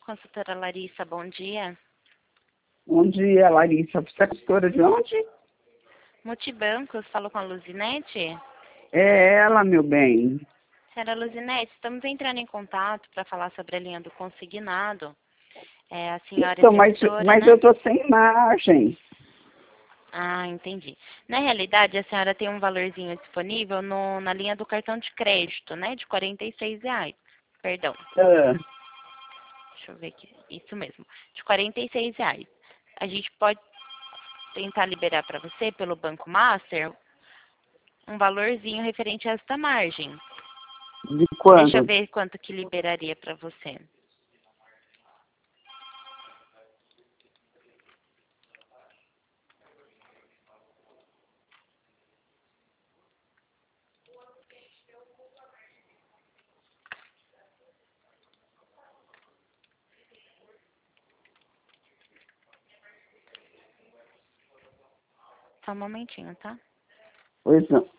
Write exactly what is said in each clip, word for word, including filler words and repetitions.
Consultora Larissa, bom dia. Bom dia, Larissa. Você é consultora de onde? Multibancos, falo com a Luzinete? É ela, meu bem. Senhora Luzinete, estamos entrando em contato para falar sobre a linha do consignado. É, a senhora Então, é mas, gestora, mas né? eu tô sem margem. Ah, entendi. Na realidade, a senhora tem um valorzinho disponível no, na linha do cartão de crédito, né? De quarenta e seis reais. Perdão, Ah, deixa eu ver aqui. Isso mesmo, de quarenta e seis reais. A gente pode tentar liberar para você pelo Banco Master um valorzinho referente a esta margem. de Deixa eu quando? ver quanto que liberaria para você. Só um momentinho, tá? Pois não.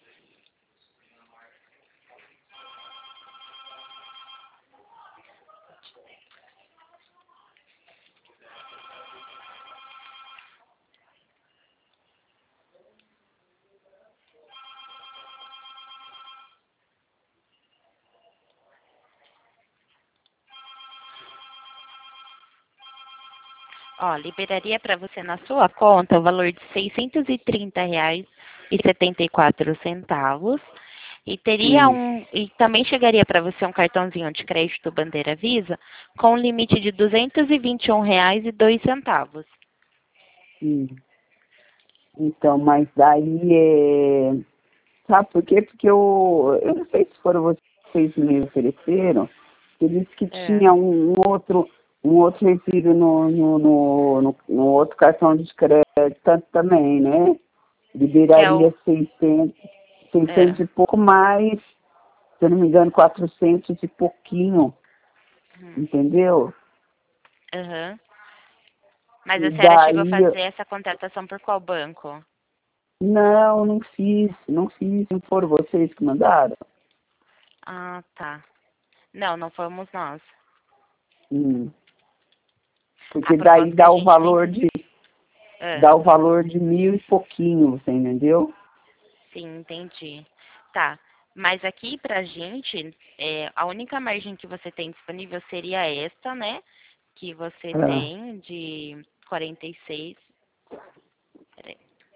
Ó, liberaria para você na sua conta o valor de seiscentos e trinta reais e setenta e quatro centavos. E teria Hum, um e também chegaria para você um cartãozinho de crédito Bandeira Visa com um limite de duzentos e vinte e um reais e dois centavos. hum. Então, mas daí é... Sabe por quê? Porque eu, eu não sei se foram vocês que me ofereceram. Ele disse que É. tinha um, um outro um outro resíduo no, no, no, no, no outro cartão de crédito também, né? Que é o Liberaria seiscentos, é. seiscentos e pouco mais, se eu não me engano, quatrocentos e pouquinho, Hum, entendeu? aham. Mas a E senhora chegou a daí, fazer essa contratação por qual banco? não, não fiz, não fiz, não foram vocês que mandaram? Ah, tá. Não, não fomos nós. Hum. A Porque daí proposta que a dá o gente tem. valor de, Ah, dá o valor de mil e pouquinho, você entendeu? sim, entendi. Tá. Mas aqui pra gente, é, a única margem que você tem disponível seria esta, né? Que você Ah. tem de quarenta e seis. Peraí.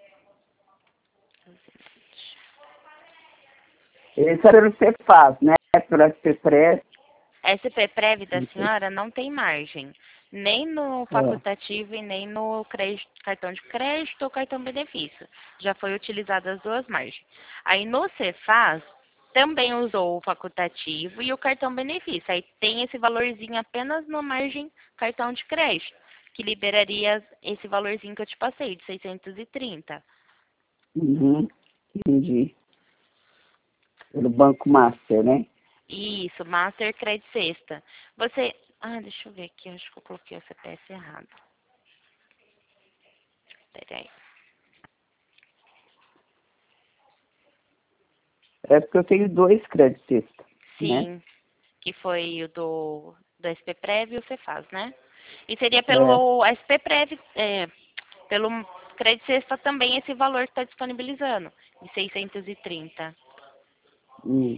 Esse era o que você faz, né? Para você presta. S P Prev da senhora não tem margem, nem no Ah. facultativo e nem no crédito, cartão de crédito ou cartão benefício. Já foi utilizado as duas margens. Aí no Cefaz também usou o facultativo e o cartão benefício. Aí tem esse valorzinho apenas na margem cartão de crédito, que liberaria esse valorzinho que eu te passei, de seiscentos e trinta. Uhum. Entendi. Pelo Banco Master, né? Isso, Master Credit Sexta. Você. Ah, deixa eu ver aqui, acho que eu coloquei o C P F errado. Peraí. É porque eu tenho dois créditos, né? Sim, que foi o do, do S P Prev e o Cefaz, né? E seria É. pelo S P Prev, é, pelo Crédito Sexta também esse valor que está disponibilizando, de seiscentos e trinta. Hum.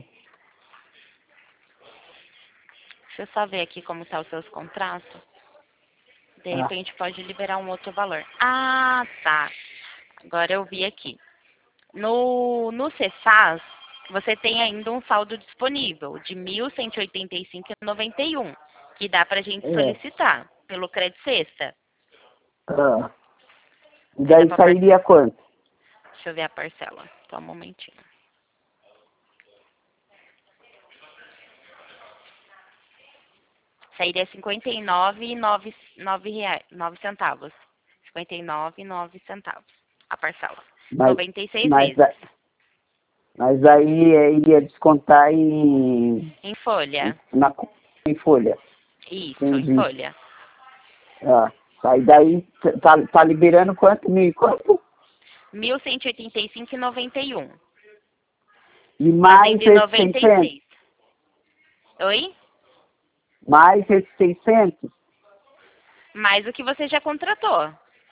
Deixa eu só ver aqui como estão os seus contratos. De Tá. repente pode liberar um outro valor. Ah, tá. Agora eu vi aqui. No, no Cefaz, você tem ainda um saldo disponível de mil cento e oitenta e cinco reais e noventa e um, que dá para a gente É. solicitar pelo Crédito Sexta. Ah. E Aí dá daí para sairia parcelar. quanto? Deixa eu ver a parcela. Só um momentinho. Sairia cinquenta e nove e nove reais, nove centavos. cinquenta e nove e nove centavos. A parcela. Mas, noventa e seis mas, vezes. a- mas aí é, iria descontar em, Em em, folha. na, co- em folha. Isso, em Entendi. folha. Ah. Aí daí tá, tá liberando quanto? Mil e quanto? mil cento e oitenta e cinco reais e noventa e um. E mais Fazendo em esses noventa e seiscentos? seis. Oi? Mais esses seiscentos? mais o que você já contratou.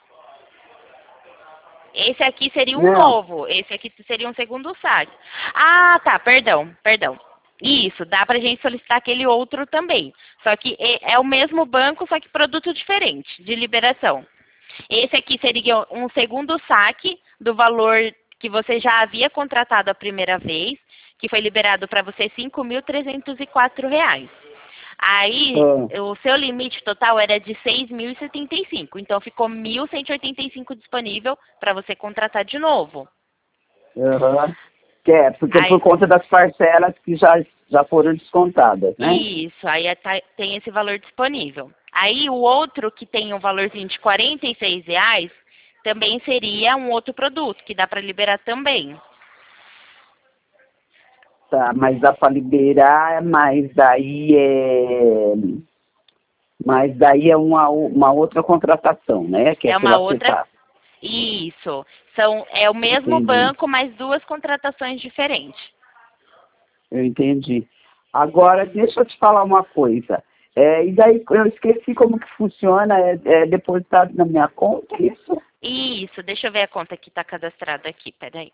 Esse aqui seria um Não. novo, esse aqui seria um segundo saque. Ah, tá, perdão, perdão. Isso, dá pra gente solicitar aquele outro também. Só que é o mesmo banco, só que produto diferente, de liberação. Esse aqui seria um segundo saque do valor que você já havia contratado a primeira vez, que foi liberado para você cinco mil trezentos e quatro reais. Aí, Ah. o seu limite total era de seis mil e setenta e cinco. Então, ficou mil cento e oitenta e cinco disponível para você contratar de novo. Uhum. Que é, porque Aí, por conta das parcelas que já, já foram descontadas, né? isso, aí é, tá, tem esse valor disponível. Aí, o outro que tem um valorzinho de quarenta e seis reais, também seria um outro produto, que dá para liberar também. Tá, mas dá para liberar, mas daí é... Mas daí é uma, uma outra contratação, né? Que é, É pela uma outra... CEPAS. Isso. São, é o mesmo Entendi. banco, mas duas contratações diferentes. Eu entendi. Agora, deixa eu te falar uma coisa. É, e daí, eu esqueci como que funciona, é, é depositado na minha conta, isso? Isso, deixa eu ver a conta que está cadastrada aqui, peraí.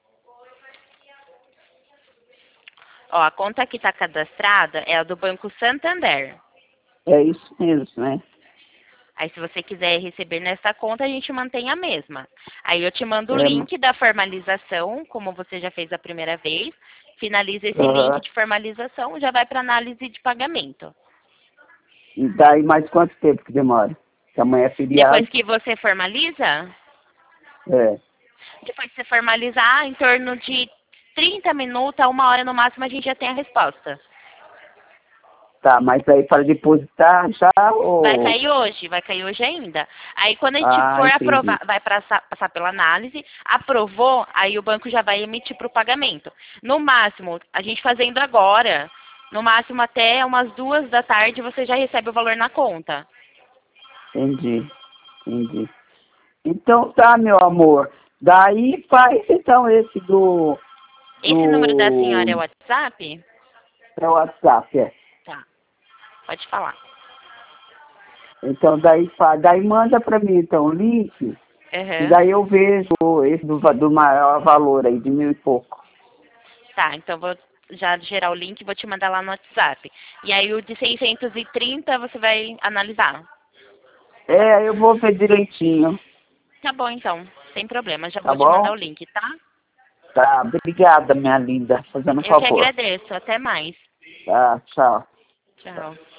Ó, a conta que está cadastrada é a do Banco Santander. É isso mesmo, né? Aí, se você quiser receber nessa conta, a gente mantém a mesma. Aí, eu te mando o É, link da formalização, como você já fez a primeira vez. Finaliza esse uhum. link de formalização, já vai para análise de pagamento. E daí mais quanto tempo que demora? Que amanhã é feriado? Depois que você formaliza, É. depois que você formalizar, em torno de trinta minutos a uma hora no máximo, a gente já tem a resposta. Tá, mas aí para depositar já ou... Vai cair hoje, vai cair hoje ainda. Aí quando a gente Ah, for entendi. aprovar, vai passar, passar pela análise, aprovou, aí o banco já vai emitir para o pagamento. No máximo, a gente fazendo agora, no máximo até umas duas da tarde você já recebe o valor na conta. Entendi, entendi. Então tá, meu amor. Daí faz então esse do... Esse número da do... senhora é o WhatsApp? É o WhatsApp, é. Tá, pode falar. Então daí, fa- daí manda para mim então o link, e Uhum. daí eu vejo esse do, va- do maior valor aí, de mil e pouco. Tá, então vou já gerar o link e vou te mandar lá no WhatsApp. E aí o de seiscentos e trinta você vai analisar. É, eu vou ver direitinho, Tá bom, então. Sem problema. Já tá vou te mandar bom? o link, tá? Tá, obrigada, minha linda, fazendo um Eu que favor. agradeço. Até mais. Tá, tchau. Tchau.